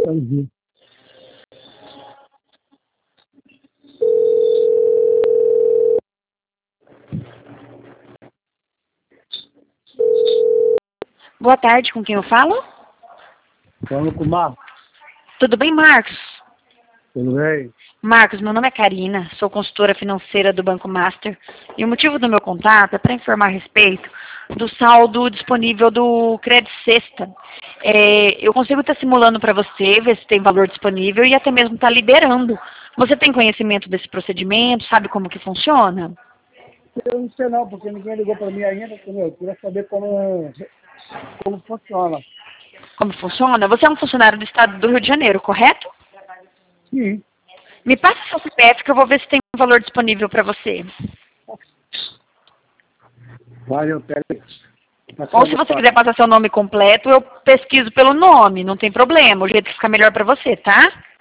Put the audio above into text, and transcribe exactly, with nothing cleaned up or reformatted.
Entendi. Boa tarde, com quem eu falo? Falando com o Marcos. Tudo bem, Marcos? Tudo bem? Marcos, meu nome é Karina, sou consultora financeira do Banco Master e o motivo do meu contato é para informar a respeito do saldo disponível do Credit Sexta. É, eu consigo estar simulando para você, ver se tem valor disponível e até mesmo estar liberando. Você tem conhecimento desse procedimento, sabe como que funciona? Eu não sei não, porque ninguém ligou para mim ainda, entendeu? Eu queria saber como, como funciona. Como funciona? Você é um funcionário do estado do Rio de Janeiro, correto? Sim. Me passa seu C P F que eu vou ver se tem um valor disponível para você. Vai, eu pego. Ou se você quiser passar seu nome completo, eu pesquiso pelo nome, não tem problema, o jeito que fica melhor para você, tá?